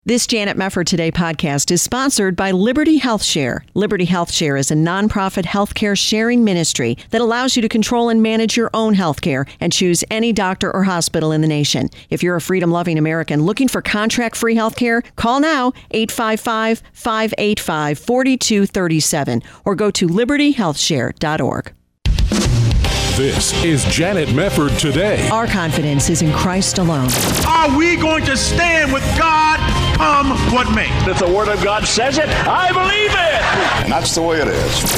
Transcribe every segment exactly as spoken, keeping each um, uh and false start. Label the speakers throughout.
Speaker 1: This Janet Mefford Today podcast is sponsored by Liberty Health Share. Liberty Health Share is a nonprofit healthcare sharing ministry that allows you to control and manage your own healthcare and choose any doctor or hospital in the nation. If you're a freedom-loving American looking for contract-free healthcare, call now eight five five, five eight five, four two three seven or go to liberty health share dot org.
Speaker 2: This is Janet Mefford Today.
Speaker 1: Our confidence is in Christ alone.
Speaker 3: Are we going to stand with God come what may?
Speaker 4: If the Word of God says it, I believe it.
Speaker 5: And that's the way it is.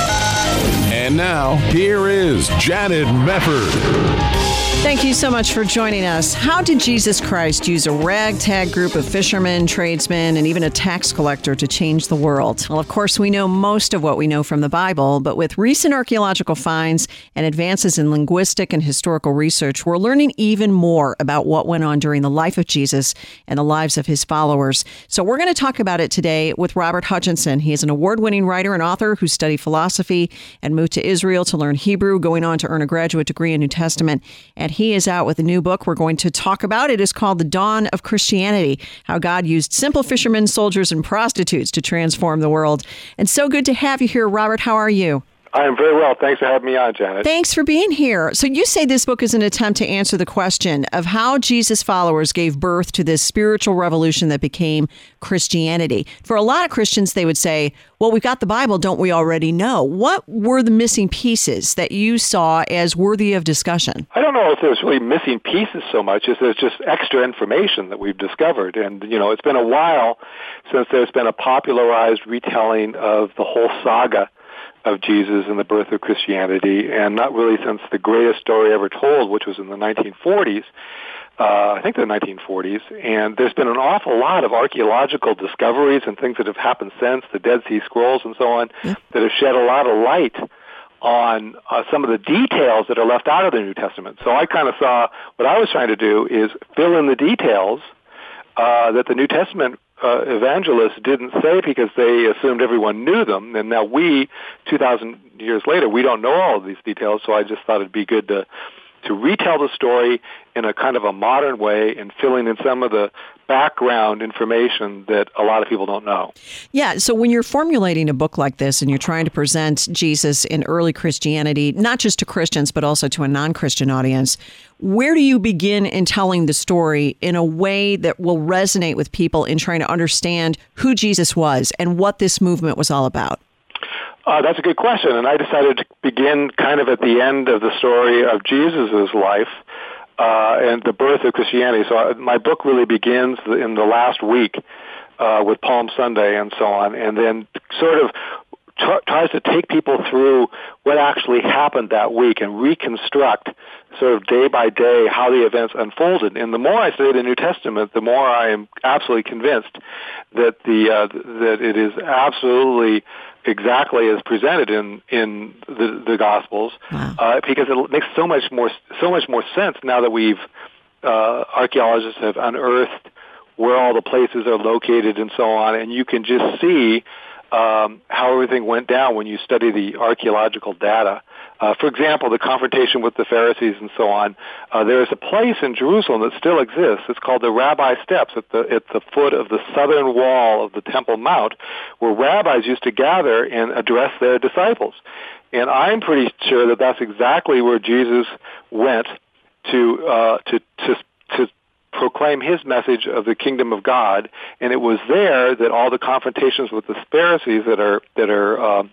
Speaker 2: And now, here is Janet Mefford.
Speaker 1: Thank you so much for joining us. How did Jesus Christ use a ragtag group of fishermen, tradesmen, and even a tax collector to change the world? Well, of course, we know most of what we know from the Bible, but with recent archaeological finds and advances in linguistic and historical research, we're learning even more about what went on during the life of Jesus and the lives of his followers. So we're going to talk about it today with Robert Hutchinson. He is an award-winning writer and author who studied philosophy and moved to Israel to learn Hebrew, going on to earn a graduate degree in New Testament. And he is out with a new book we're going to talk about. It is called The Dawn of Christianity, How God Used Simple Fishermen, Soldiers, and Prostitutes to Transform the World. And so good to have you here, Robert. How are you?
Speaker 6: I am very well. Thanks for having me on, Janet.
Speaker 1: Thanks for being here. So you say this book is an attempt to answer the question of how Jesus' followers gave birth to this spiritual revolution that became Christianity. For a lot of Christians, they would say, well, we've got the Bible, don't we already know? What were the missing pieces that you saw as worthy of discussion?
Speaker 6: I don't know if there's really missing pieces so much as there's just extra information that we've discovered. And, you know, it's been a while since there's been a popularized retelling of the whole saga of Jesus and the birth of Christianity, and not really since the greatest story ever told, which was in the nineteen forties, uh, I think the nineteen forties, and there's been an awful lot of archaeological discoveries and things that have happened since, the Dead Sea Scrolls and so on, yeah. that have shed a lot of light on uh, some of the details that are left out of the New Testament. So I kind of saw what I was trying to do is fill in the details uh, that the New Testament Uh, evangelists didn't say because they assumed everyone knew them, and now we, two thousand years later, we don't know all of these details, so I just thought it'd be good to to retell the story in a kind of a modern way and filling in some of the background information that a lot of people don't know.
Speaker 1: Yeah, so when you're formulating a book like this and you're trying to present Jesus in early Christianity, not just to Christians, but also to a non-Christian audience, where do you begin in telling the story in a way that will resonate with people in trying to understand who Jesus was and what this movement was all about?
Speaker 6: Uh, that's a good question, and I decided to begin kind of at the end of the story of Jesus' life uh, and the birth of Christianity. So I, my book really begins in the last week uh, with Palm Sunday and so on, and then sort of t- tries to take people through what actually happened that week and reconstruct sort of day by day how the events unfolded. And the more I study the New Testament, the more I am absolutely convinced that the uh, that it is absolutely exactly as presented in in the, the Gospels, wow. uh, because it makes so much more so much more sense now that we've uh, archaeologists have unearthed where all the places are located and so on, and you can just see um, how everything went down when you study the archaeological data. Uh, for example, the confrontation with the Pharisees and so on. Uh, there is a place in Jerusalem that still exists. It's called the Rabbi Steps at the at the foot of the southern wall of the Temple Mount, where rabbis used to gather and address their disciples. And I'm pretty sure that that's exactly where Jesus went to uh, to to to proclaim his message of the kingdom of God. And it was there that all the confrontations with the Pharisees that are that are um,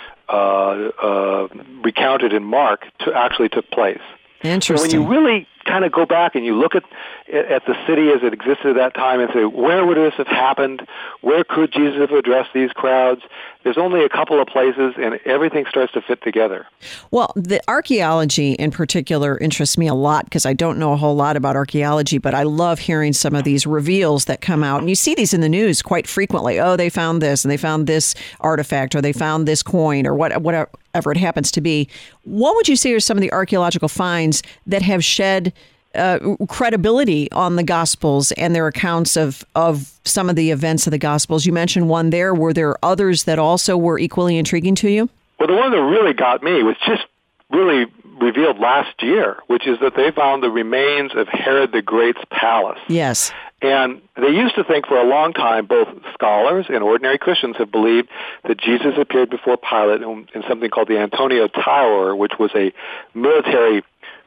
Speaker 6: Uh, uh, recounted in Mark to actually took place.
Speaker 1: Interesting.
Speaker 6: So when you really kind of go back and you look at at the city as it existed at that time and say, where would this have happened? Where could Jesus have addressed these crowds? There's only a couple of places, and everything starts to fit together.
Speaker 1: Well, the archaeology in particular interests me a lot because I don't know a whole lot about archaeology, but I love hearing some of these reveals that come out. And you see these in the news quite frequently. Oh, they found this, and they found this artifact, or they found this coin, or what, whatever it happens to be. What would you say are some of the archaeological finds that have shed uh, credibility on the Gospels and their accounts of, of some of the events of the Gospels? You mentioned one there. Were there others that also were equally intriguing to you?
Speaker 6: Well, the one that really got me was just really revealed last year, which is that they found the remains of Herod the Great's palace.
Speaker 1: Yes.
Speaker 6: And they used to think for a long time, both scholars and ordinary Christians have believed that Jesus appeared before Pilate in, in something called the Antonia Tower, which was a military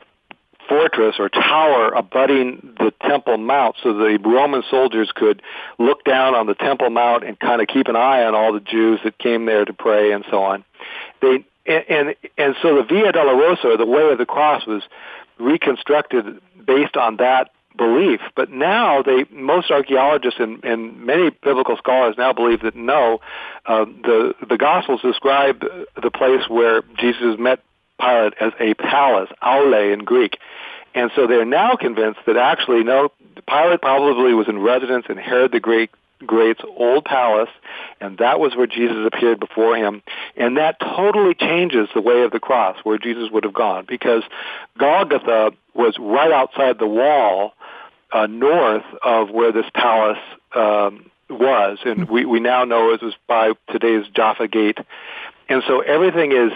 Speaker 6: fortress or tower abutting the Temple Mount, so the Roman soldiers could look down on the Temple Mount and kind of keep an eye on all the Jews that came there to pray and so on. They and and, and so the Via Dolorosa, or the Way of the Cross, was reconstructed based on that belief. But now they, most archaeologists and, and many biblical scholars now believe that no, uh, the the Gospels describe the place where Jesus met Pilate as a palace, aule in Greek. And so they're now convinced that actually, no, Pilate probably was in residence in Herod the Great, Great's old palace, and that was where Jesus appeared before him. And that totally changes the way of the cross, where Jesus would have gone, because Golgotha was right outside the wall uh, north of where this palace um, was. And we, we now know it was by today's Jaffa Gate. And so everything is,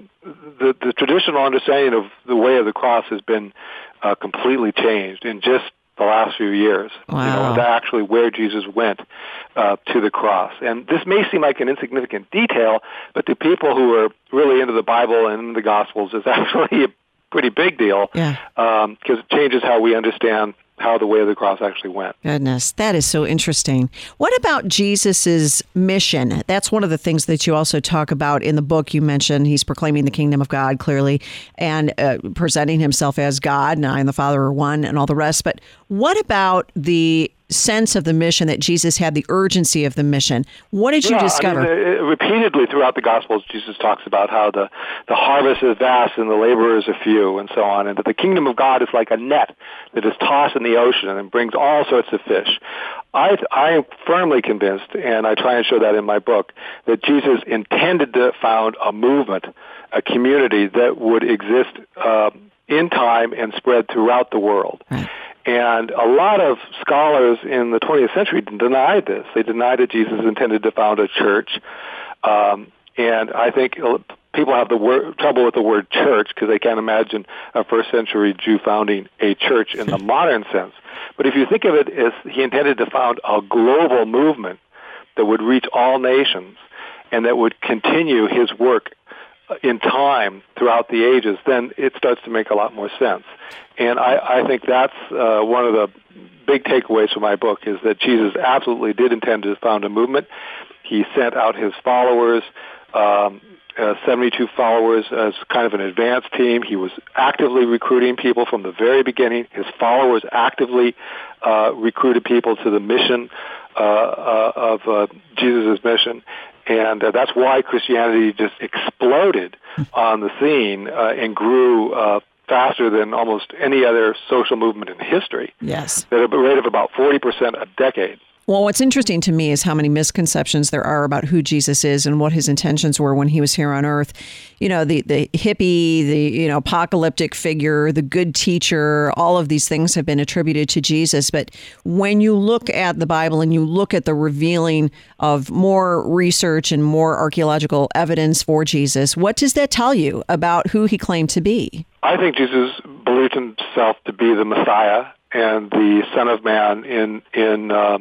Speaker 6: the, the traditional understanding of the way of the cross has been uh, completely changed in just the last few years.
Speaker 1: Wow.
Speaker 6: You know, that's actually where Jesus went uh, to the cross. And this may seem like an insignificant detail, but to people who are really into the Bible and into the Gospels, it's actually a pretty big deal,
Speaker 1: yeah.
Speaker 6: um, because it changes how we understand how the way of the cross actually went.
Speaker 1: Goodness, that is so interesting. What about Jesus's mission? That's one of the things that you also talk about in the book. You mentioned he's proclaiming the kingdom of God clearly and uh, presenting himself as God, and I and the Father are one, and all the rest. But what about the sense of the mission that Jesus had, the urgency of the mission? What did you
Speaker 6: yeah,
Speaker 1: discover?
Speaker 6: I mean, uh, repeatedly throughout the Gospels, Jesus talks about how the, the harvest is vast and the laborers are few and so on, and that the kingdom of God is like a net that is tossed in the ocean and brings all sorts of fish. I, I am firmly convinced, and I try and show that in my book, that Jesus intended to found a movement, a community that would exist uh, in time and spread throughout the world.
Speaker 1: Right.
Speaker 6: And a lot of scholars in the twentieth century denied this. They denied that Jesus intended to found a church. Um, and I think people have the word, trouble with the word church because they can't imagine a first century Jew founding a church in the modern sense. But if you think of it as he intended to found a global movement that would reach all nations and that would continue his work in time throughout the ages, then it starts to make a lot more sense. And I, I think that's uh, one of the big takeaways from my book is that Jesus absolutely did intend to found a movement. He sent out his followers, um, uh, seventy-two followers, as kind of an advance team. He was actively recruiting people from the very beginning. His followers actively uh, recruited people to the mission uh, uh, of uh, Jesus' mission. And uh, that's why Christianity just exploded on the scene uh, and grew uh, faster than almost any other social movement in history.
Speaker 1: Yes.
Speaker 6: At a rate of about forty percent a decade.
Speaker 1: Well, what's interesting to me is how many misconceptions there are about who Jesus is and what his intentions were when he was here on earth. You know, the, the hippie, the, you know, apocalyptic figure, the good teacher, all of these things have been attributed to Jesus. But when you look at the Bible and you look at the revealing of more research and more archaeological evidence for Jesus, what does that tell you about who he claimed to be?
Speaker 6: I think Jesus believed himself to be the Messiah and the Son of Man in, in, uh,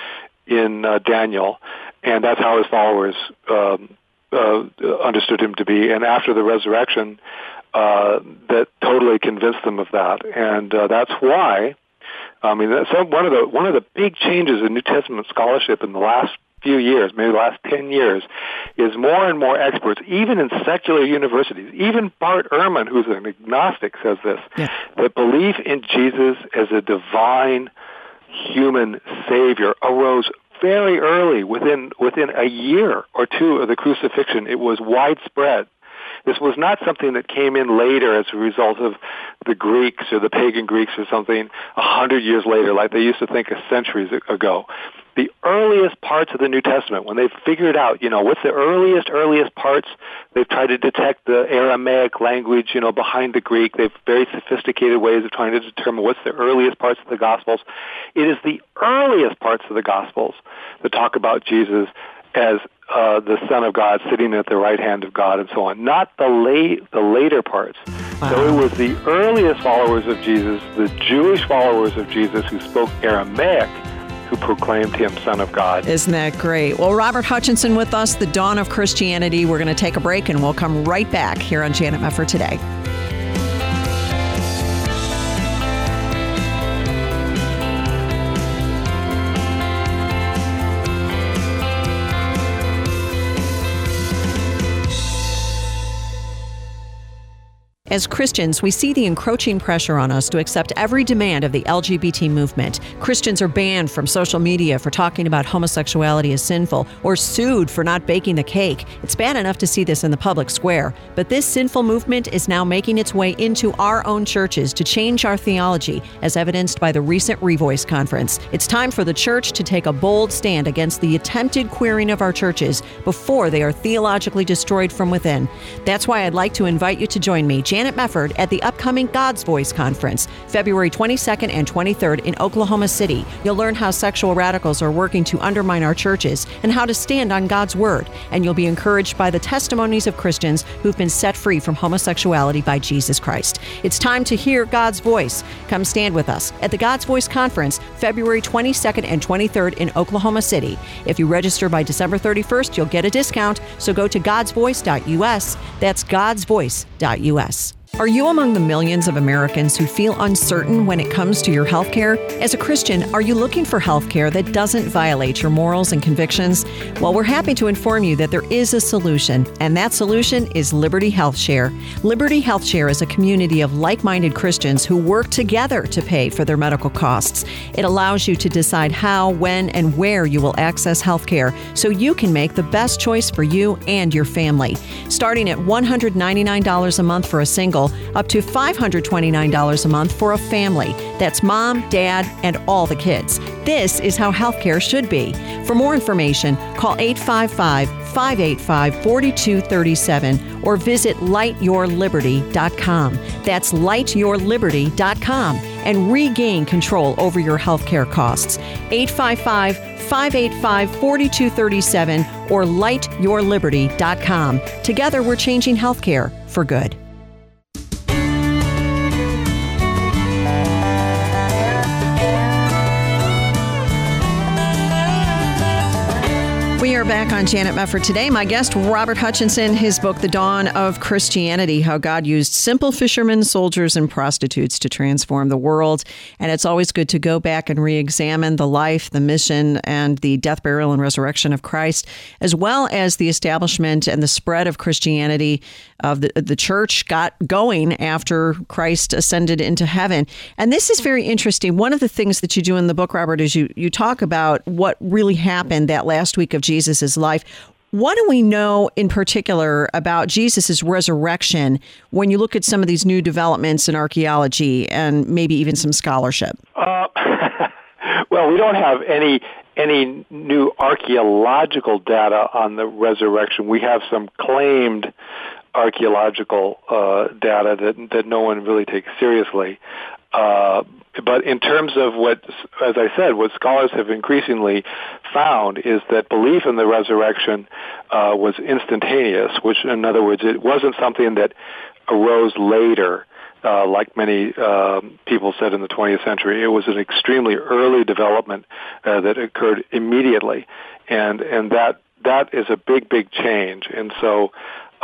Speaker 6: in uh, Daniel, and that's how his followers um, uh, understood him to be. And after the resurrection, uh, that totally convinced them of that, and uh, that's why. I mean, that's one of the one of the big changes in New Testament scholarship in the last few years, maybe the last ten years, is more and more experts, even in secular universities. Even Bart Ehrman, who's an agnostic, says this:
Speaker 1: yeah.
Speaker 6: that belief in Jesus as a divine human Savior arose very early, within within a year or two of the crucifixion. It was widespread. This was not something that came in later as a result of the Greeks or the pagan Greeks or something a hundred years later, like they used to think centuries ago. The earliest parts of the New Testament, when they've figured out, you know, what's the earliest, earliest parts, they've tried to detect the Aramaic language, you know, behind the Greek. They've very sophisticated ways of trying to determine what's the earliest parts of the Gospels. It is the earliest parts of the Gospels that talk about Jesus as uh, the Son of God sitting at the right hand of God and so on, not the late, the later parts. Wow. So it was the earliest followers of Jesus, the Jewish followers of Jesus who spoke Aramaic, who proclaimed him Son of God.
Speaker 1: Isn't that great? Well, Robert Hutchinson with us, The Dawn of Christianity. We're going to take a break, and we'll come right back here on Janet Mefford Today. As Christians, we see the encroaching pressure on us to accept every demand of the L G B T movement. Christians are banned from social media for talking about homosexuality as sinful, or sued for not baking the cake. It's bad enough to see this in the public square, but this sinful movement is now making its way into our own churches to change our theology, as evidenced by the recent Revoice conference. It's time for the church to take a bold stand against the attempted queering of our churches before they are theologically destroyed from within. That's why I'd like to invite you to join me, Janet Mefford, at the upcoming God's Voice Conference, February twenty-second and twenty-third in Oklahoma City. You'll learn how sexual radicals are working to undermine our churches and how to stand on God's Word. And you'll be encouraged by the testimonies of Christians who've been set free from homosexuality by Jesus Christ. It's time to hear God's voice. Come stand with us at the God's Voice Conference, February twenty-second and twenty-third in Oklahoma City. If you register by December thirty-first, you'll get a discount, so go to gods voice dot u s. That's gods voice dot u s. Are you among the millions of Americans who feel uncertain when it comes to your health care? As a Christian, are you looking for health care that doesn't violate your morals and convictions? Well, we're happy to inform you that there is a solution, and that solution is Liberty Health Share. Liberty Health Share is a community of like-minded Christians who work together to pay for their medical costs. It allows you to decide how, when, and where you will access health care so you can make the best choice for you and your family. Starting at one hundred ninety-nine dollars a month for a single, up to five hundred twenty-nine dollars a month for a family. That's mom, dad, and all the kids. This is how healthcare should be. For more information, call eight five five, five eight five, four two three seven or visit light your liberty dot com. That's light your liberty dot com and regain control over your healthcare costs. eight five five, five eight five, four two three seven or light your liberty dot com. Together, we're changing healthcare for good. We are back on Janet Mefford Today. My guest, Robert Hutchinson, his book, The Dawn of Christianity, How God Used Simple Fishermen, Soldiers, and Prostitutes to Transform the World. And it's always good to go back and re-examine the life, the mission, and the death, burial, and resurrection of Christ, as well as the establishment and the spread of Christianity, of the, the church got going after Christ ascended into heaven. And this is very interesting. One of the things that you do in the book, Robert, is you, you talk about what really happened that last week of Jesus' life. What do we know in particular about Jesus' resurrection when you look at some of these new developments in archaeology and maybe even some scholarship?
Speaker 6: Uh, well, we don't have any any new archaeological data on the resurrection. We have some claimed archaeological uh, data that that no one really takes seriously. Uh, but in terms of what, as I said, what scholars have increasingly found is that belief in the resurrection uh, was instantaneous, which, in other words, it wasn't something that arose later, uh, like many um, people said in the twentieth century. It was an extremely early development uh, that occurred immediately, and and that that is a big, big change. And so,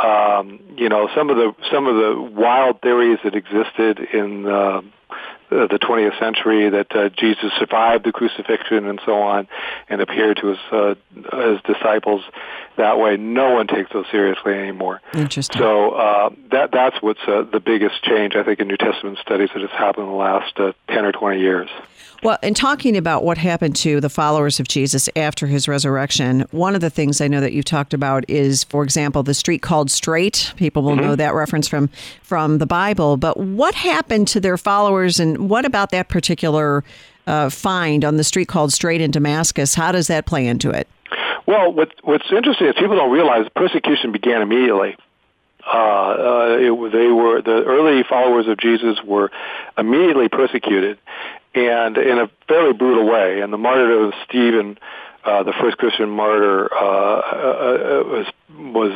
Speaker 6: um, you know, some of the some of the wild theories that existed in uh, the twentieth century, that uh, Jesus survived the crucifixion and so on, and appeared to his uh, his disciples that way. No one takes those seriously anymore.
Speaker 1: Interesting.
Speaker 6: So uh, that that's what's uh, the biggest change, I think, in New Testament studies that has happened in the last uh, ten or twenty years.
Speaker 1: Well, in talking about what happened to the followers of Jesus after his resurrection, one of the things I know that you've talked about is, for example, the street called Straight. People will mm-hmm. know that reference from, from the Bible. But what happened to their followers, and what about that particular uh, find on the street called Straight in Damascus? How does that play into it?
Speaker 6: Well, what, what's interesting is people don't realize persecution began immediately. Uh, uh, it, they were the early followers of Jesus were immediately persecuted, and in a fairly brutal way. And the martyrdom of Stephen, uh, the first Christian martyr, uh, uh, was was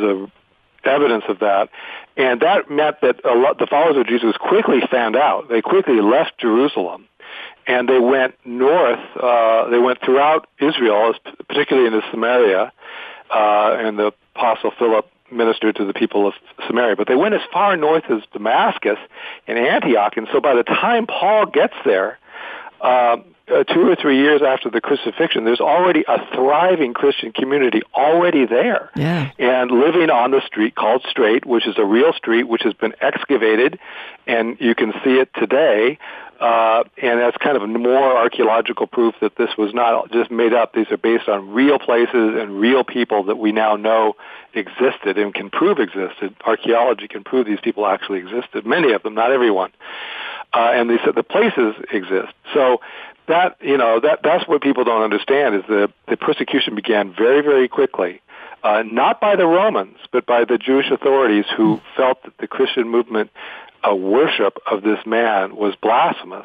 Speaker 6: a evidence of that. And that meant that a lot, the followers of Jesus quickly fanned out. They quickly left Jerusalem and they went north. Uh, they went throughout Israel, particularly into Samaria, uh, and the Apostle Philip ministered to the people of Samaria. But they went as far north as Damascus and Antioch, and so by the time Paul gets there, uh, uh, two or three years after the crucifixion, there's already a thriving Christian community already there,
Speaker 1: yeah.
Speaker 6: and living on the street called Straight, which is a real street which has been excavated, and you can see it today. Uh, and that's kind of more archaeological proof that this was not just made up. These are based on real places and real people that we now know existed and can prove existed. Archaeology can prove these people actually existed, many of them, not everyone. Uh, and they said the places exist. So that, you know, that that's what people don't understand is that the persecution began very, very quickly. Uh, not by the Romans, but by the Jewish authorities who felt that the Christian movement a worship of this man was blasphemous,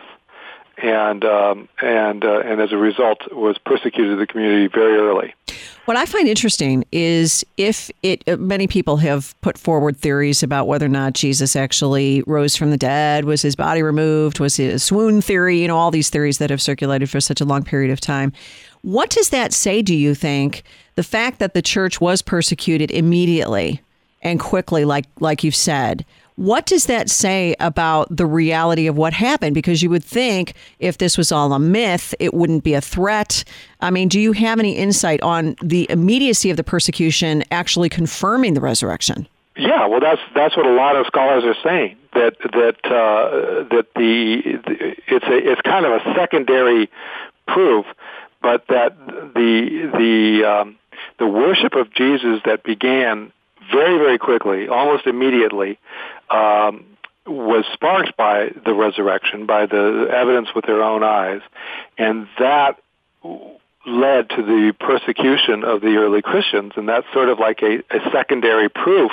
Speaker 6: and um, and uh, and as a result was persecuted the community very early.
Speaker 1: What I find interesting is if it uh, many people have put forward theories about whether or not Jesus actually rose from the dead, was his body removed, was it a swoon theory, you know, all these theories that have circulated for such a long period of time. What does that say, do you think, the fact that the church was persecuted immediately and quickly, like like you've said? What does that say about the reality of what happened? Because you would think if this was all a myth, it wouldn't be a threat. I mean, do you have any insight on the immediacy of the persecution actually confirming the resurrection?
Speaker 6: Yeah, well, that's that's what a lot of scholars are saying. That that uh, that the, the it's a it's kind of a secondary proof, but that the the um, the worship of Jesus that began very, very quickly, almost immediately, um, was sparked by the resurrection, by the evidence with their own eyes, and that led to the persecution of the early Christians, and that's sort of like a, a secondary proof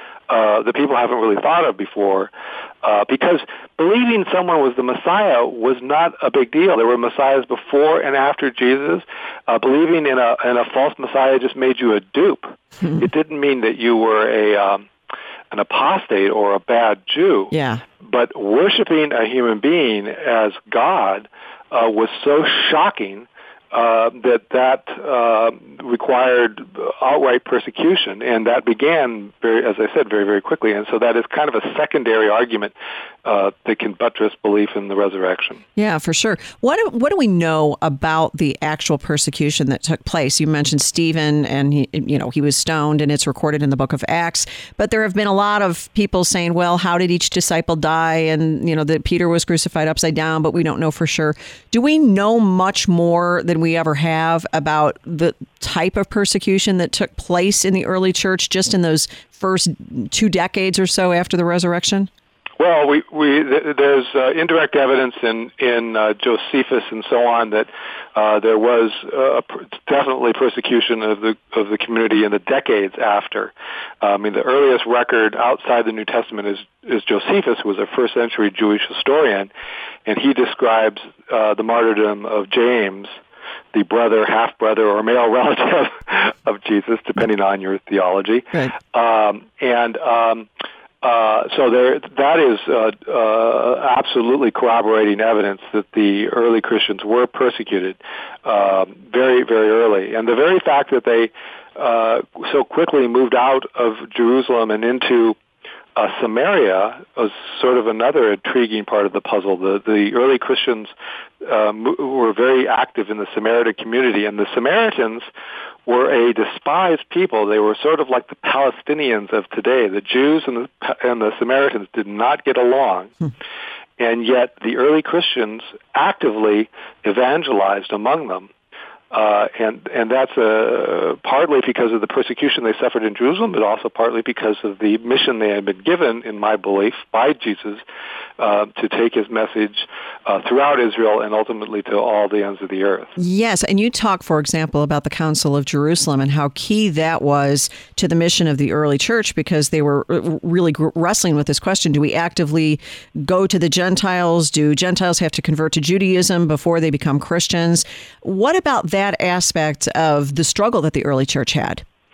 Speaker 6: uh, that people haven't really thought of before, uh, because believing someone was the Messiah was not a big deal. There were Messiahs before and after Jesus. Uh, believing in a in a false Messiah just made you a dupe. Hmm. It didn't mean that you were a um, an apostate or a bad Jew.
Speaker 1: Yeah.
Speaker 6: But worshiping a human being as God uh, was so shocking uh, that that uh, required outright persecution, and that began, very, as I said, very, very quickly. And so that is kind of a secondary argument uh, that can buttress belief in the resurrection.
Speaker 1: Yeah, for sure. What do, what do we know about the actual persecution that took place? You mentioned Stephen, and he, you know, he was stoned, and it's recorded in the book of Acts. But there have been a lot of people saying, well, how did each disciple die? And, you know, that Peter was crucified upside down, but we don't know for sure. Do we know much more than we ever have about the type of persecution that took place in the early church just in those first two decades or so after the resurrection?
Speaker 6: Well, we, we there's uh, indirect evidence in in uh, Josephus and so on that uh, there was uh, definitely persecution of the of the community in the decades after. Uh, I mean, the earliest record outside the New Testament is is Josephus, who was a first century Jewish historian, and he describes uh, the martyrdom of James, the brother, half-brother, or male relative of Jesus, depending on your theology.
Speaker 1: Right.
Speaker 6: Um, and um, uh, so there, that is uh, uh, absolutely corroborating evidence that the early Christians were persecuted uh, very, very early. And the very fact that they uh, so quickly moved out of Jerusalem and into Uh, Samaria was sort of another intriguing part of the puzzle. The, the early Christians um, were very active in the Samaritan community, and the Samaritans were a despised people. They were sort of like the Palestinians of today. The Jews and the, and the Samaritans did not get along, hmm. and yet the early Christians actively evangelized among them. Uh, and and that's uh, partly because of the persecution they suffered in Jerusalem, but also partly because of the mission they had been given, in my belief, by Jesus uh, to take his message uh, throughout Israel and ultimately to all the ends of the earth.
Speaker 1: Yes, and you talk, for example, about the Council of Jerusalem and how key that was to the mission of the early church, because they were really wrestling with this question: do we actively go to the Gentiles? Do Gentiles have to convert to Judaism before they become Christians? What about that? that aspect of the struggle that the early church had?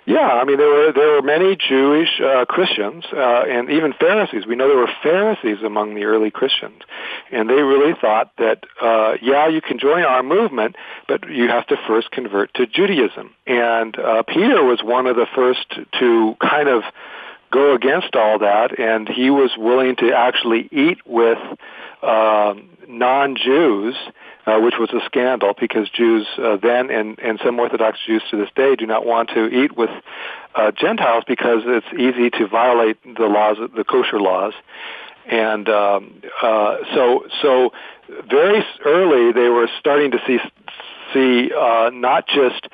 Speaker 6: Yeah, I mean, there were there were many Jewish uh, Christians uh, and even Pharisees. We know there were Pharisees among the early Christians, and they really thought that, uh, yeah, you can join our movement, but you have to first convert to Judaism. And uh, Peter was one of the first to kind of go against all that, and he was willing to actually eat with uh, non-Jews, Uh, which was a scandal because Jews uh, then and, and some Orthodox Jews to this day do not want to eat with uh, Gentiles because it's easy to violate the laws, the kosher laws. And um, uh, so so very early they were starting to see, see uh, not just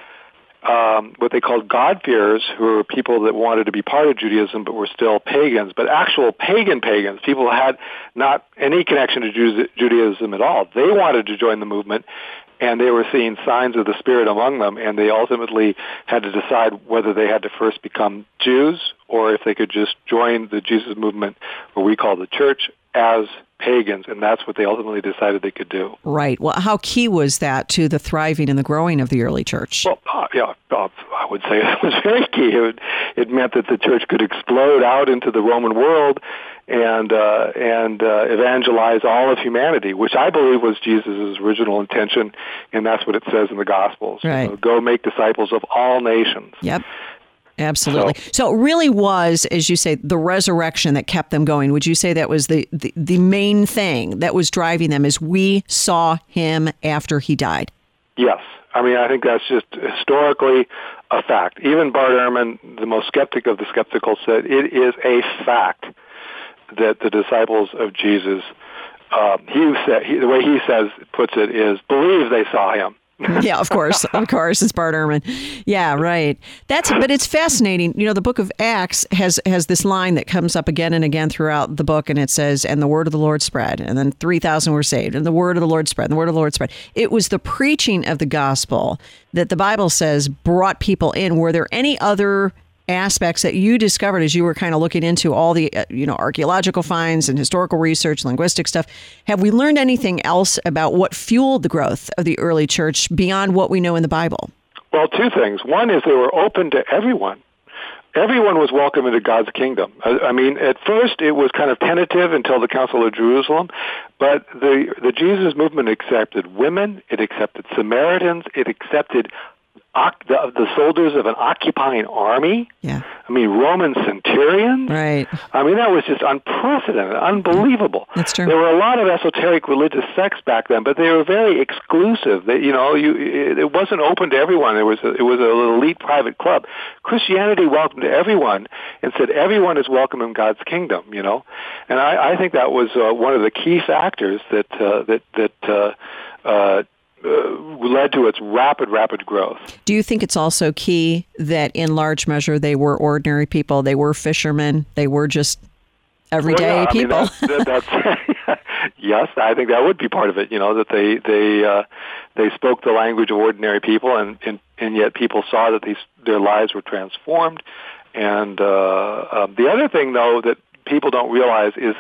Speaker 6: Um, what they called God-fearers, who were people that wanted to be part of Judaism but were still pagans, but actual pagan pagans, people who had not any connection to Ju- Judaism at all. They wanted to join the movement, and they were seeing signs of the Spirit among them, and they ultimately had to decide whether they had to first become Jews or if they could just join the Jesus movement, what we call the church, as pagans, and that's what they ultimately decided they could do.
Speaker 1: Right. Well, how key was that to the thriving and the growing of the early church?
Speaker 6: Well, uh, yeah, uh, I would say it was very key. It, would, it meant that the church could explode out into the Roman world and uh, and uh, evangelize all of humanity, which I believe was Jesus' original intention, and that's what it says in the Gospels.
Speaker 1: Right.
Speaker 6: You know, go make disciples of all nations.
Speaker 1: Yep. Absolutely. So, so it really was, as you say, the resurrection that kept them going. Would you say that was the, the, the main thing that was driving them is we saw him after he died?
Speaker 6: Yes. I mean, I think that's just historically a fact. Even Bart Ehrman, the most skeptic of the skeptical, said it is a fact that the disciples of Jesus, uh, he said, he, the way he says, puts it is, believe they saw him.
Speaker 1: Yeah, of course. Of course. It's Bart Ehrman. Yeah, right. That's but it's fascinating. You know, the book of Acts has has this line that comes up again and again throughout the book, and it says, and the word of the Lord spread, and then three thousand were saved, and the word of the Lord spread, and the word of the Lord spread. It was the preaching of the gospel that the Bible says brought people in. Were there any other aspects that you discovered as you were kind of looking into all the, uh, you know, archaeological finds and historical research, linguistic stuff? Have we learned anything else about what fueled the growth of the early church beyond what we know in the Bible?
Speaker 6: Well, two things. One is they were open to everyone. Everyone was welcome into God's kingdom. I, I mean, at first it was kind of tentative until the Council of Jerusalem, but the the Jesus movement accepted women, it accepted Samaritans, it accepted The, the soldiers of an occupying army.
Speaker 1: Yeah.
Speaker 6: I mean, Roman centurions.
Speaker 1: Right.
Speaker 6: I mean, that was just unprecedented, unbelievable.
Speaker 1: That's true.
Speaker 6: There were a lot of esoteric religious sects back then, but they were very exclusive. They, you know, you it, it wasn't open to everyone. It was a, it was a little elite private club. Christianity welcomed everyone and said everyone is welcome in God's kingdom. You know, and I, I think that was uh, one of the key factors that uh, that that. Uh, uh, Uh, led to its rapid, rapid growth.
Speaker 1: Do you think it's also key that in large measure they were ordinary people, they were fishermen, they were just everyday
Speaker 6: well, yeah,
Speaker 1: people?
Speaker 6: I mean, that, that, that's, yes, I think that would be part of it, you know, that they they uh, they spoke the language of ordinary people, and, and, and yet people saw that these their lives were transformed. And uh, um, the other thing, though, that people don't realize is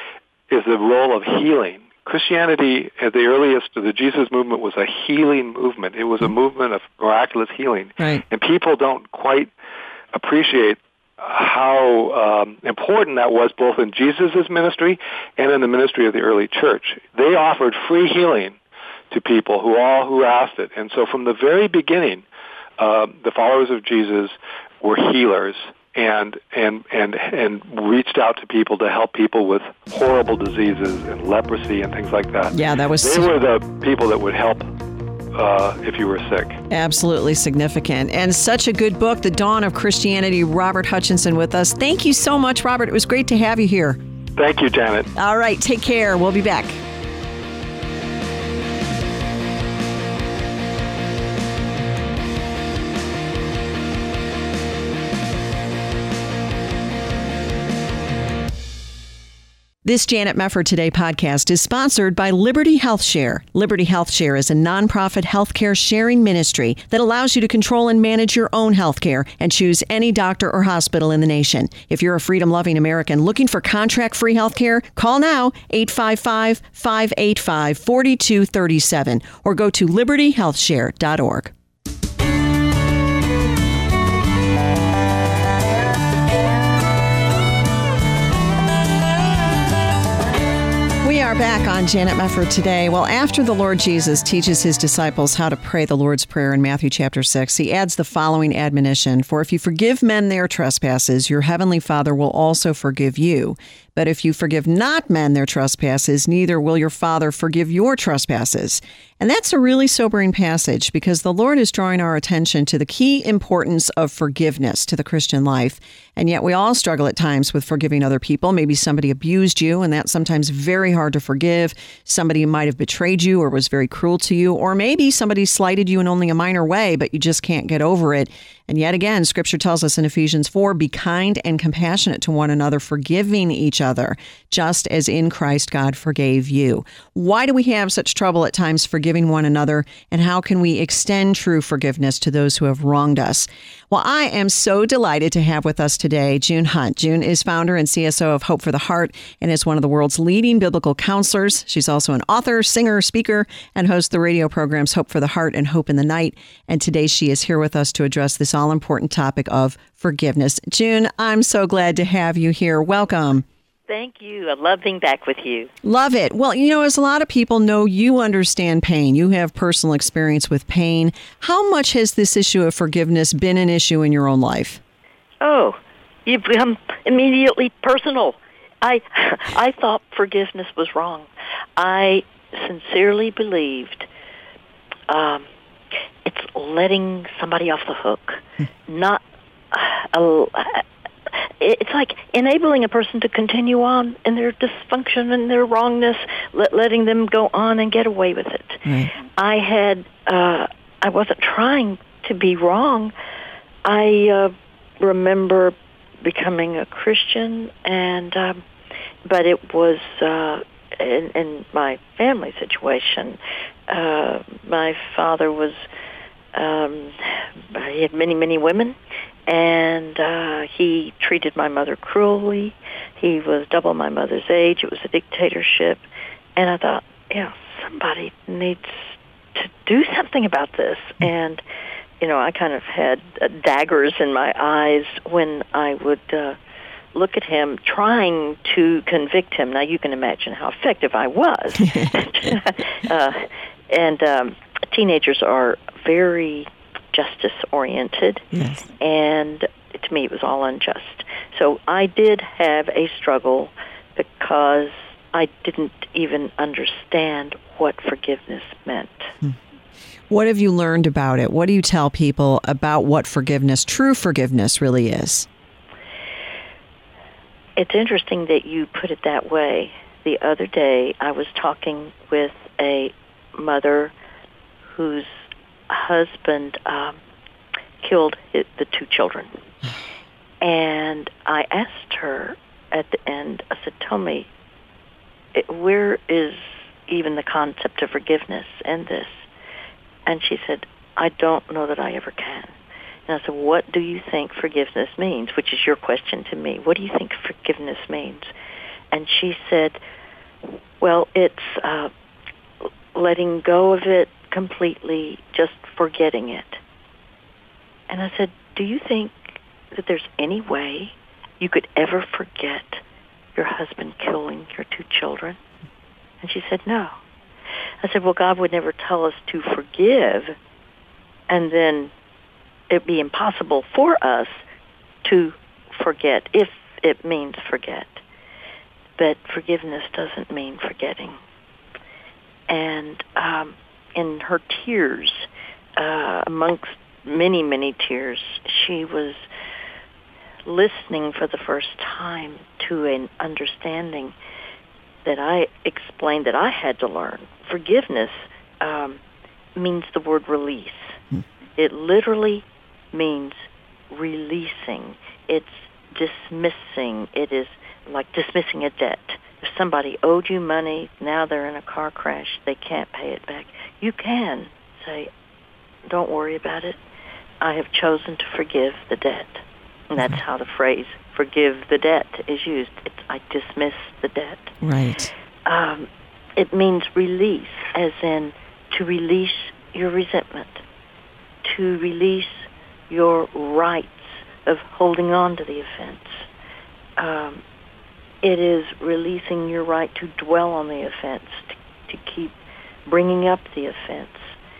Speaker 6: is the role of healing. Christianity at the earliest, the Jesus movement was a healing movement. It was a movement of miraculous healing.
Speaker 1: Right.
Speaker 6: And people don't quite appreciate how um, important that was both in Jesus' ministry and in the ministry of the early church. They offered free healing to people who all who asked it. And so from the very beginning, uh, the followers of Jesus were healers and and and and reached out to people to help people with horrible diseases and leprosy and things like that.
Speaker 1: Yeah, that was...
Speaker 6: They were the people that would help uh, if you were sick.
Speaker 1: Absolutely significant. And such a good book, The Dawn of Christianity. Robert Hutchinson with us. Thank you so much, Robert. It was great to have you here.
Speaker 6: Thank you, Janet.
Speaker 1: All right, take care. We'll be back. This Janet Mefford Today podcast is sponsored by Liberty Health Share. Liberty Health Share is a nonprofit healthcare sharing ministry that allows you to control and manage your own healthcare and choose any doctor or hospital in the nation. If you're a freedom-loving American looking for contract-free healthcare, call now eight five five, five eight five, four two three seven or go to liberty health share dot org. on Janet Mefford today. Well, after the Lord Jesus teaches his disciples how to pray the Lord's Prayer in Matthew chapter six, he adds the following admonition: For if you forgive men their trespasses, your heavenly Father will also forgive you. But if you forgive not men their trespasses, neither will your Father forgive your trespasses. And that's a really sobering passage, because the Lord is drawing our attention to the key importance of forgiveness to the Christian life. And yet we all struggle at times with forgiving other people. Maybe somebody abused you, and that's sometimes very hard to forgive. Somebody might have betrayed you or was very cruel to you, or maybe somebody slighted you in only a minor way, but you just can't get over it. And yet again, Scripture tells us in Ephesians four, be kind and compassionate to one another, forgiving each other, just as in Christ God forgave you. Why do we have such trouble at times forgiving one another, and how can we extend true forgiveness to those who have wronged us? Well, I am so delighted to have with us today June Hunt. June is founder and C S O of Hope for the Heart and is one of the world's leading biblical counselors. She's also an author, singer, speaker, and hosts the radio programs Hope for the Heart and Hope in the Night. And today she is here with us to address this all-important topic of forgiveness. June, I'm so glad to have you here. Welcome.
Speaker 5: Thank you. I love being back with you.
Speaker 1: Love it. Well, you know, as a lot of people know, you understand pain. You have personal experience with pain. How much has this issue of forgiveness been an issue in your own life?
Speaker 5: Oh, you've become immediately personal. I, I thought forgiveness was wrong. I sincerely believed um, it's letting somebody off the hook, not uh, it's like enabling a person to continue on in their dysfunction and their wrongness, let, letting them go on and get away with it.
Speaker 1: Right.
Speaker 5: I had, uh, I wasn't trying to be wrong. I uh, remember becoming a Christian, and um, but it was uh, in, in my family situation. Uh, my father was, um, he had many, many women. And uh, he treated my mother cruelly. He was double my mother's age. It was a dictatorship. And I thought, yeah, somebody needs to do something about this. And, you know, I kind of had uh, daggers in my eyes when I would uh, look at him trying to convict him. Now, you can imagine how effective I was. uh, and um, teenagers are very justice-oriented,
Speaker 1: yes.
Speaker 5: And to me it was all unjust. So I did have a struggle because I didn't even understand what forgiveness meant.
Speaker 1: Hmm. What have you learned about it? What do you tell people about what forgiveness, true forgiveness, really is?
Speaker 5: It's interesting that you put it that way. The other day I was talking with a mother whose husband um, killed his, the two children. And I asked her at the end, I said, tell me, it, where is even the concept of forgiveness in this? And she said, I don't know that I ever can. And I said, what do you think forgiveness means? Which is your question to me. What do you think forgiveness means? And she said, well, it's uh, letting go of it completely, just forgetting it. And I said, do you think that there's any way you could ever forget your husband killing your two children? And she said, no. I said, well, God would never tell us to forgive and then it'd be impossible for us to forget, if it means forget. But forgiveness doesn't mean forgetting. And um, in her tears, uh, amongst many, many tears, she was listening for the first time to an understanding that I explained that I had to learn. Forgiveness um, means the word release. Hmm. It literally means releasing. It's dismissing. It is like dismissing a debt. If somebody owed you money, now they're in a car crash, they can't pay it back. You can say, don't worry about it. I have chosen to forgive the debt. And that's how the phrase forgive the debt is used. It's, I dismiss the debt.
Speaker 1: Right.
Speaker 5: Um, it means release, as in to release your resentment, to release your rights of holding on to the offense. Um, it is releasing your right to dwell on the offense, to, to keep bringing up the offense.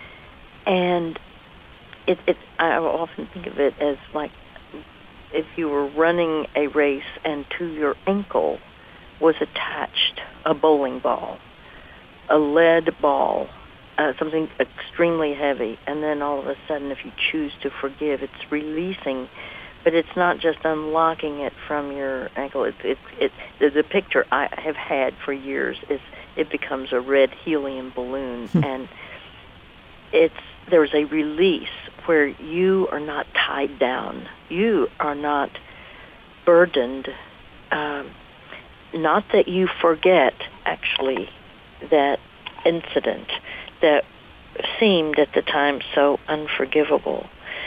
Speaker 5: And it, it, I often think of it as like if you were running a race and to your ankle was attached a bowling ball, a lead ball, uh, something extremely heavy, and then all of a sudden if you choose to forgive, it's releasing, but it's not just unlocking it from your ankle. It's it, it, the, the picture I have had for years is it becomes a red helium balloon, hmm. and it's there's a release where you are not tied down. You are not burdened. Um, not that you forget, actually, that incident that seemed at the time so unforgivable.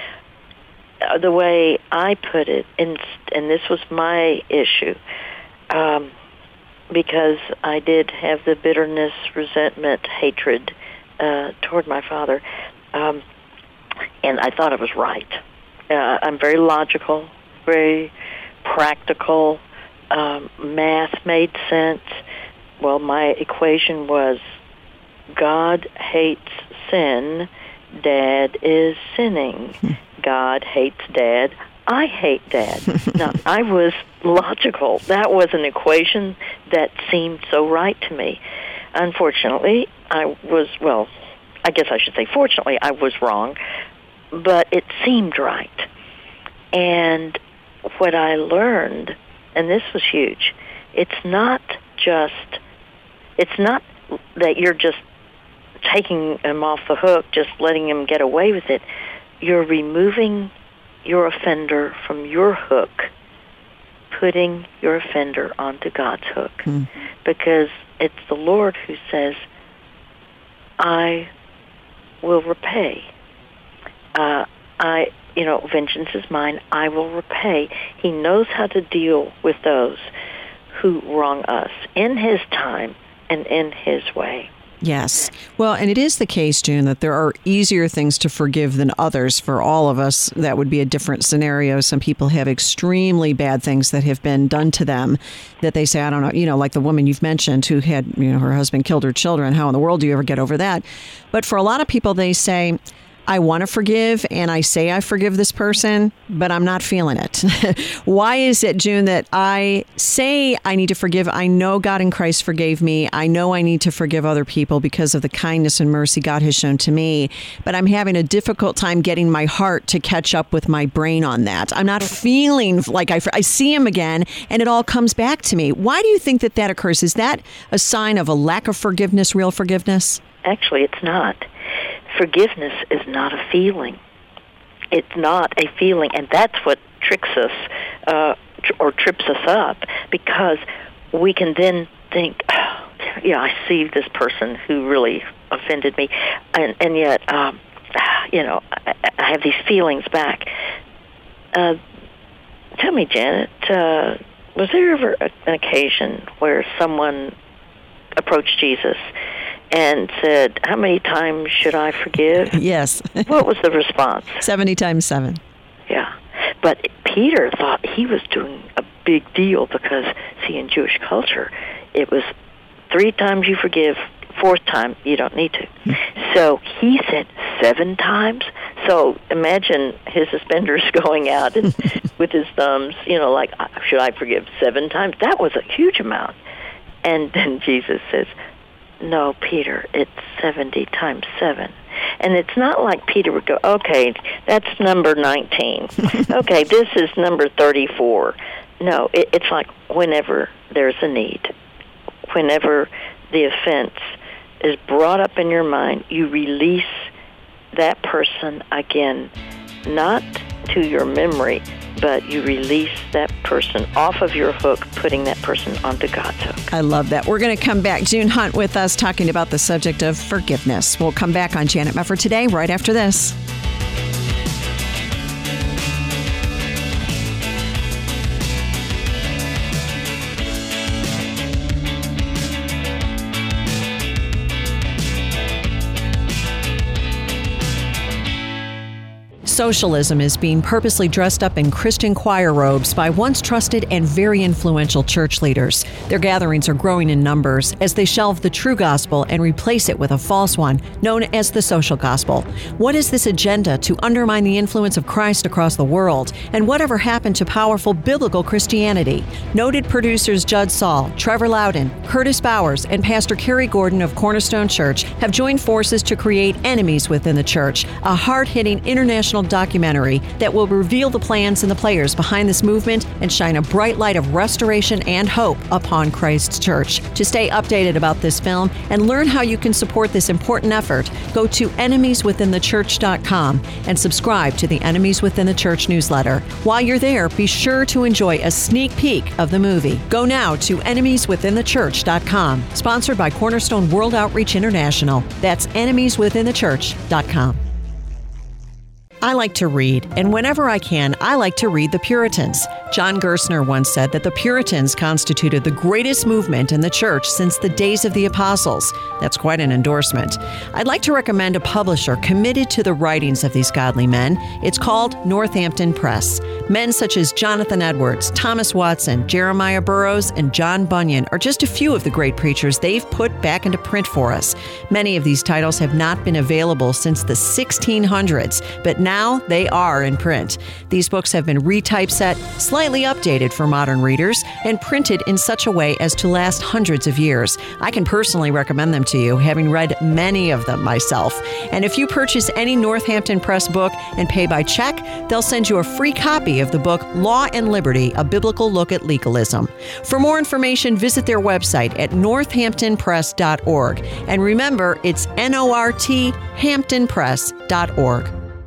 Speaker 5: Uh, the way I put it, and, and this was my issue, um, because I did have the bitterness, resentment, hatred uh, toward my father, um, and I thought it was right. Uh, I'm very logical, very practical. Um, math made sense. Well, my equation was God hates sin, Dad is sinning. God hates Dad, I hate Dad. Now, I was logical. That was an equation that seemed so right to me. Unfortunately, I was, well, I guess I should say fortunately, I was wrong, but it seemed right. And what I learned, and this was huge, it's not just, it's not that you're just taking him off the hook, just letting him get away with it. You're removing your offender from your hook, putting your offender onto God's hook. Mm. Because it's the Lord who says, I will repay. Uh, I, you know, vengeance is mine, I will repay. He knows how to deal with those who wrong us in His time and in His way.
Speaker 1: Yes. Well, and it is the case, June, that there are easier things to forgive than others. For all of us, that would be a different scenario. Some people have extremely bad things that have been done to them that they say, I don't know, you know, like the woman you've mentioned who had, you know, her husband killed her children. How in the world do you ever get over that? But for a lot of people, they say, I want to forgive, and I say I forgive this person, but I'm not feeling it. Why is it, June, that I say I need to forgive? I know God in Christ forgave me. I know I need to forgive other people because of the kindness and mercy God has shown to me, but I'm having a difficult time getting my heart to catch up with my brain on that. I'm not feeling like I, I see him again, and it all comes back to me. Why do you think that that occurs? Is that a sign of a lack of forgiveness, real forgiveness?
Speaker 5: Actually, it's not. Forgiveness is not a feeling. It's not a feeling, and that's what tricks us uh, or trips us up, because we can then think, oh, yeah, I see this person who really offended me, and, and yet, um, you know, I, I have these feelings back. Uh, tell me, Janet, uh, was there ever a, an occasion where someone approached Jesus and said, how many times should I forgive?
Speaker 1: Yes.
Speaker 5: What was the response?
Speaker 1: seventy times seven.
Speaker 5: Yeah. But Peter thought he was doing a big deal because, see, in Jewish culture, it was three times you forgive, fourth time you don't need to. So he said seven times. So imagine his suspenders going out and with his thumbs, you know, like, should I forgive seven times? That was a huge amount. And then Jesus says, no, Peter, it's seventy times seven. And it's not like Peter would go, okay, that's number nineteen. Okay, this is number thirty-four. No, it, it's like whenever there's a need, whenever the offense is brought up in your mind, you release that person again, not to your memory, but you release that person off of your hook, putting that person onto God's hook.
Speaker 1: I love that. We're going to come back. June Hunt with us talking about the subject of forgiveness. We'll come back on Janet Mefford Today right after this. Socialism is being purposely dressed up in Christian choir robes by once trusted and very influential church leaders. Their gatherings are growing in numbers as they shelve the true gospel and replace it with a false one known as the social gospel. What is this agenda to undermine the influence of Christ across the world? And whatever happened to powerful biblical Christianity? Noted producers Judd Saul, Trevor Loudon, Curtis Bowers, and Pastor Kerry Gordon of Cornerstone Church have joined forces to create Enemies Within the Church, a hard-hitting international documentary that will reveal the plans and the players behind this movement and shine a bright light of restoration and hope upon Christ's church. To stay updated about this film and learn how you can support this important effort, go to enemies within the church dot com and subscribe to the Enemies Within the Church newsletter. While you're there, be sure to enjoy a sneak peek of the movie. Go now to enemies within the church dot com, sponsored by Cornerstone World Outreach International. That's enemies within the church dot com. I like to read, and whenever I can, I like to read the Puritans. John Gerstner once said that the Puritans constituted the greatest movement in the church since the days of the apostles. That's quite an endorsement. I'd like to recommend a publisher committed to the writings of these godly men. It's called Northampton Press. Men such as Jonathan Edwards, Thomas Watson, Jeremiah Burroughs, and John Bunyan are just a few of the great preachers they've put back into print for us. Many of these titles have not been available since the sixteen hundreds, but now Now they are in print. These books have been retypeset, slightly updated for modern readers, and printed in such a way as to last hundreds of years. I can personally recommend them to you, having read many of them myself. And if you purchase any Northampton Press book and pay by check, they'll send you a free copy of the book Law and Liberty, A Biblical Look at Legalism. For more information, visit their website at northampton press dot org. And remember, it's N O R T hampton press dot org.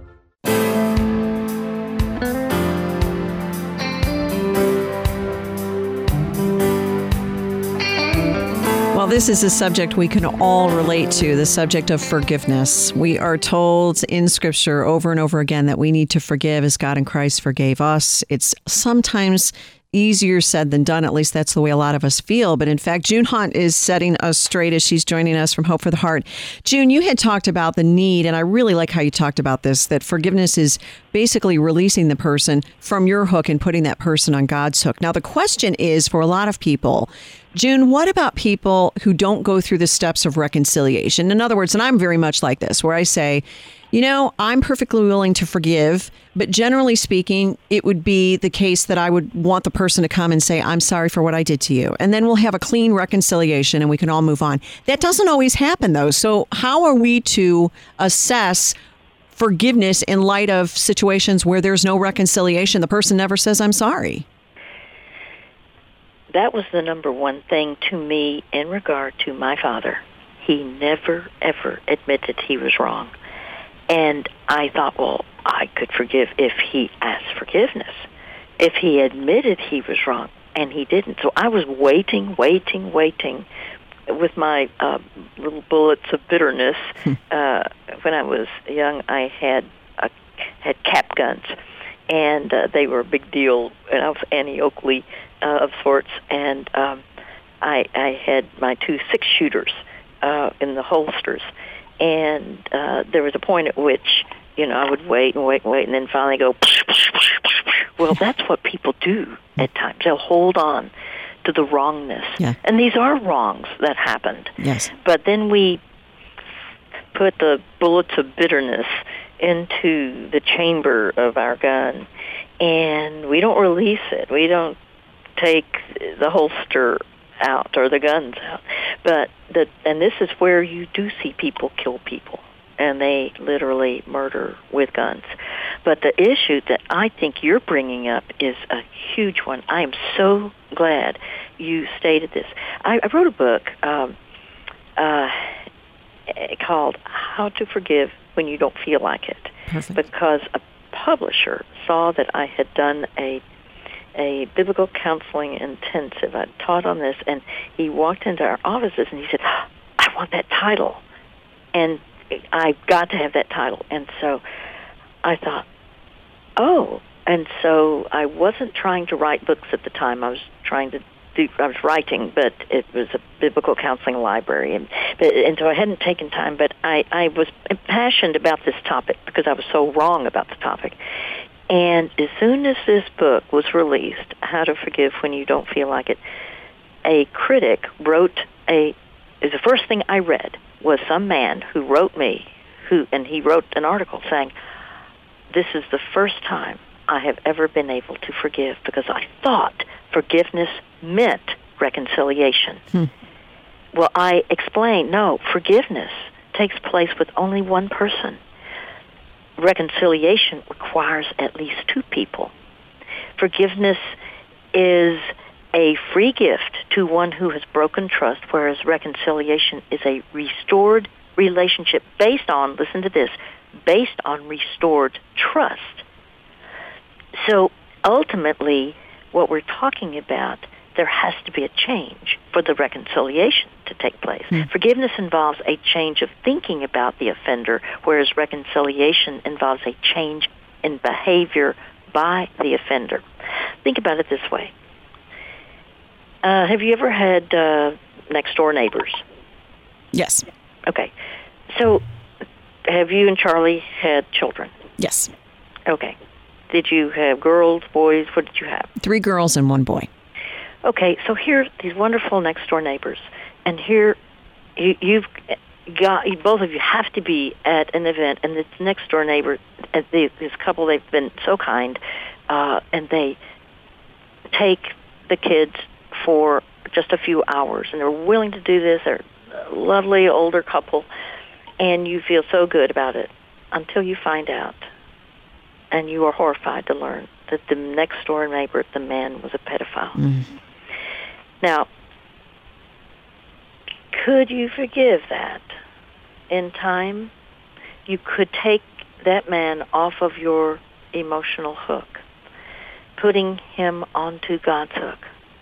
Speaker 1: Well, this is a subject we can all relate to, the subject of forgiveness. We are told in Scripture over and over again that we need to forgive as God in Christ forgave us. It's sometimes easier said than done. At least that's the way a lot of us feel. But in fact, June Hunt is setting us straight as she's joining us from Hope for the Heart. June, you had talked about the need, and I really like how you talked about this, that forgiveness is basically releasing the person from your hook and putting that person on God's hook. Now, the question is, for a lot of people, June, what about people who don't go through the steps of reconciliation? In other words, and I'm very much like this, where I say, you know, I'm perfectly willing to forgive, but generally speaking, it would be the case that I would want the person to come and say, I'm sorry for what I did to you. And then we'll have a clean reconciliation and we can all move on. That doesn't always happen, though. So how are we to assess forgiveness in light of situations where there's no reconciliation? The person never says, I'm sorry.
Speaker 5: That was the number one thing to me in regard to my father. He never, ever admitted he was wrong. And I thought, well, I could forgive if he asked forgiveness, if he admitted he was wrong, and he didn't. So I was waiting, waiting, waiting with my uh, little bullets of bitterness. uh, when I was young, I had uh, had cap guns, and uh, they were a big deal. And I was Annie Oakley uh, of sorts, and um, I, I had my two six-shooters uh, in the holsters. And uh, there was a point at which, you know, I would wait and wait and wait, and then finally go, well, that's what people do at times. They'll hold on to the wrongness.
Speaker 1: Yeah.
Speaker 5: And these are wrongs that happened.
Speaker 1: Yes.
Speaker 5: But then we put the bullets of bitterness into the chamber of our gun, and we don't release it. We don't take the holster out or the guns out. But the and this is where you do see people kill people, and they literally murder with guns. But the issue that I think you're bringing up is a huge one. I am so glad you stated this. I, I wrote a book um, uh, called How to Forgive When You Don't Feel Like It.
Speaker 1: Perfect.
Speaker 5: Because a publisher saw that I had done a a biblical counseling intensive. I taught on this, and he walked into our offices, and he said, I want that title. And I got to have that title. And so I thought, oh. And so I wasn't trying to write books at the time. I was trying to do, I was writing, but it was a biblical counseling library, and and so I hadn't taken time. But I, I was passionate about this topic because I was so wrong about the topic. And as soon as this book was released, How to Forgive When You Don't Feel Like It, a critic wrote a. It was the first thing I read was some man who wrote me, who and he wrote an article saying, "This is the first time I have ever been able to forgive because I thought forgiveness meant reconciliation." Hmm. Well, I explained, no, forgiveness takes place with only one person. Reconciliation requires at least two people. Forgiveness is a free gift to one who has broken trust, whereas reconciliation is a restored relationship based on, listen to this, based on restored trust. So ultimately, what we're talking about, there has to be a change for the reconciliation to take place. Mm. Forgiveness involves a change of thinking about the offender, whereas reconciliation involves a change in behavior by the offender. Think about it this way. Uh, have you ever had uh, next-door neighbors?
Speaker 1: Yes.
Speaker 5: Okay. So have you and Charlie had children?
Speaker 1: Yes.
Speaker 5: Okay. Did you have girls, boys? What did you have?
Speaker 1: Three girls and one boy.
Speaker 5: Okay, so here are these wonderful next-door neighbors, and here you, you've got, you, both of you have to be at an event, and this next-door neighbor, uh, they, this couple, they've been so kind, uh, and they take the kids for just a few hours, and they're willing to do this. They're a lovely older couple, and you feel so good about it until you find out, and you are horrified to learn that the next-door neighbor, the man, was a pedophile. Mm. Now, could you forgive that in time? You could take that man off of your emotional hook, putting him onto God's hook.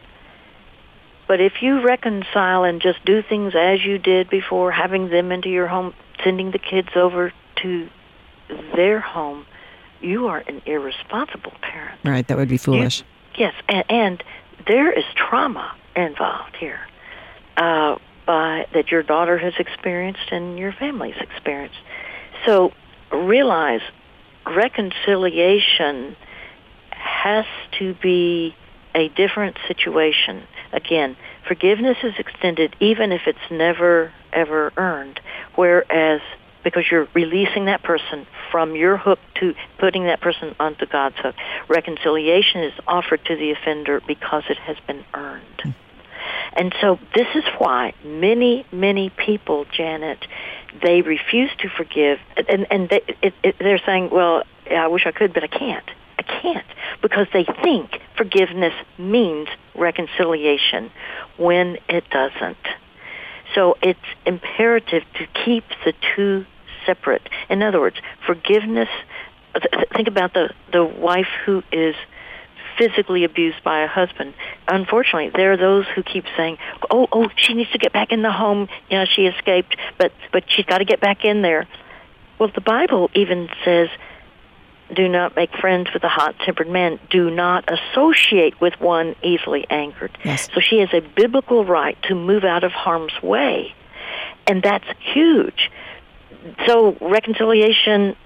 Speaker 5: But if you reconcile and just do things as you did before, having them into your home, sending the kids over to their home, you are an irresponsible parent.
Speaker 1: Right, that would be foolish.
Speaker 5: You, yes, and, and there is trauma involved here uh, by that your daughter has experienced and your family's experienced. So realize reconciliation has to be a different situation. Again, forgiveness is extended even if it's never, ever earned, whereas because you're releasing that person from your hook to putting that person onto God's hook. Reconciliation is offered to the offender because it has been earned. And so this is why many, many people, Janet, they refuse to forgive, and, and they, it, it, they're saying, well, I wish I could, but I can't. I can't, because they think forgiveness means reconciliation when it doesn't. So it's imperative to keep the two separate. In other words, forgiveness, th- think about the, the wife who is physically abused by a husband. Unfortunately, there are those who keep saying, oh, oh, she needs to get back in the home. You know, she escaped, but, but she's got to get back in there. Well, the Bible even says, do not make friends with a hot-tempered man. Do not associate with one easily angered.
Speaker 1: Yes.
Speaker 5: So she has a biblical right to move out of harm's way. And that's huge. So reconciliation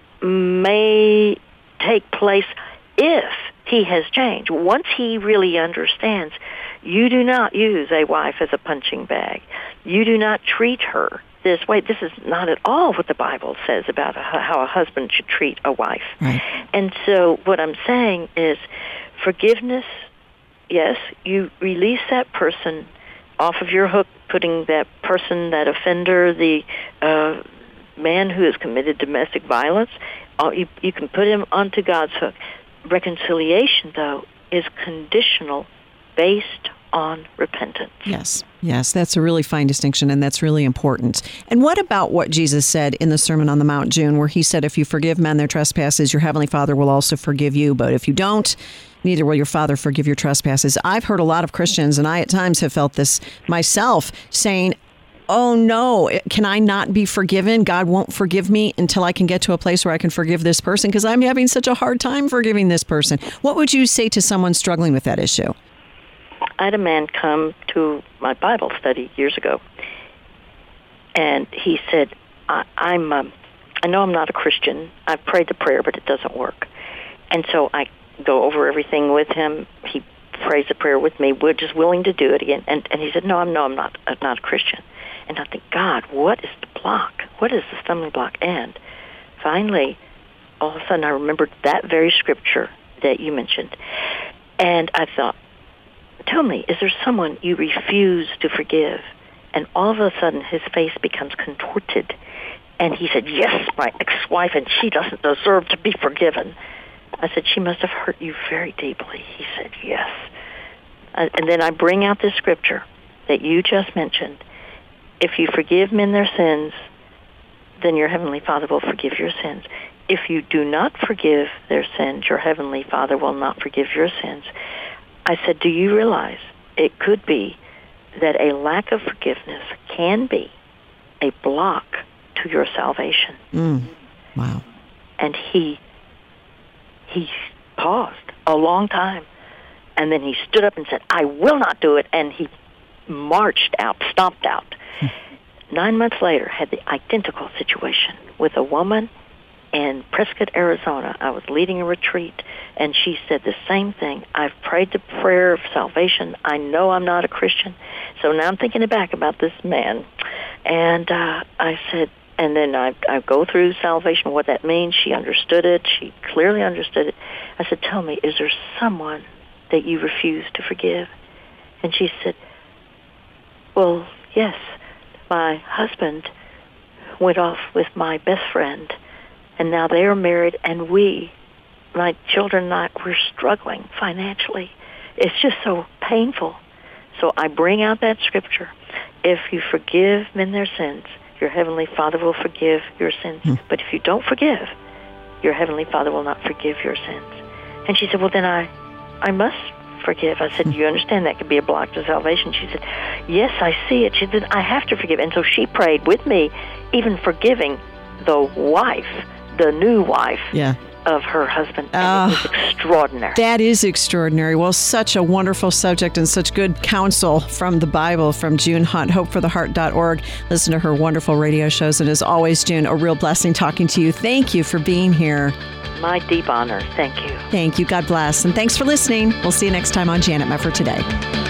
Speaker 5: may take place if he has changed. Once he really understands, you do not use a wife as a punching bag. You do not treat her this way. This is not at all what the Bible says about a, how a husband should treat a wife.
Speaker 1: Right.
Speaker 5: And so what I'm saying is forgiveness, yes, you release that person off of your hook, putting that person, that offender, the uh, man who has committed domestic violence, uh, you, you can put him onto God's hook. Reconciliation, though, is conditional based on repentance.
Speaker 1: Yes, yes, that's a really fine distinction, and that's really important. And what about what Jesus said in the Sermon on the Mount, June, where he said, if you forgive men their trespasses, your heavenly Father will also forgive you. But if you don't, neither will your Father forgive your trespasses. I've heard a lot of Christians, and I at times have felt this myself, saying, oh no, can I not be forgiven? God won't forgive me until I can get to a place where I can forgive this person because I'm having such a hard time forgiving this person. What would you say to someone struggling with that issue?
Speaker 5: I had a man come to my Bible study years ago, and he said, I, I'm, um, I know I'm not a Christian. I've prayed the prayer, but it doesn't work. And so I go over everything with him. He prays the prayer with me. We're just willing to do it again. And, and he said, no, I'm no, I'm not, I'm not a Christian. And I think, God, what is the block? What is the stumbling block? And finally, all of a sudden, I remembered that very scripture that you mentioned. And I thought, tell me, is there someone you refuse to forgive? And all of a sudden, his face becomes contorted. And he said, yes, my ex-wife, and she doesn't deserve to be forgiven. I said, she must have hurt you very deeply. He said, yes. Uh, and then I bring out this scripture that you just mentioned. If you forgive men their sins, then your Heavenly Father will forgive your sins. If you do not forgive their sins, your Heavenly Father will not forgive your sins. I said, do you realize it could be that a lack of forgiveness can be a block to your salvation?
Speaker 1: Mm. Wow.
Speaker 5: And he he paused a long time, and then he stood up and said, I will not do it, and he marched out, stomped out. Nine months later, had the identical situation with a woman in Prescott, Arizona. I was leading a retreat, and she said the same thing. I've prayed the prayer of salvation. I know I'm not a Christian. So now I'm thinking back about this man. And uh, I said, and then I, I go through salvation, what that means. She understood it. She clearly understood it. I said, tell me, is there someone that you refuse to forgive? And she said, well, yes. My husband went off with my best friend, and now they are married, and we, my children and I, we're struggling financially. It's just so painful. So I bring out that scripture. If you forgive men their sins, your Heavenly Father will forgive your sins. Hmm. But if you don't forgive, your Heavenly Father will not forgive your sins. And she said, well, then I, I must forgive. I said, do you understand that could be a block to salvation? She said, yes, I see it. She said, I have to forgive. And so she prayed with me, even forgiving the wife, the new wife
Speaker 1: yeah.
Speaker 5: of her husband. And
Speaker 1: uh,
Speaker 5: it was extraordinary.
Speaker 1: That is extraordinary. Well, such a wonderful subject and such good counsel from the Bible from June Hunt, hope for the heart dot org. Listen to her wonderful radio shows. And as always, June, a real blessing talking to you. Thank you for being here.
Speaker 5: My deep honor. Thank you.
Speaker 1: Thank you. God bless. And thanks for listening. We'll see you next time on Janet Mefford Today.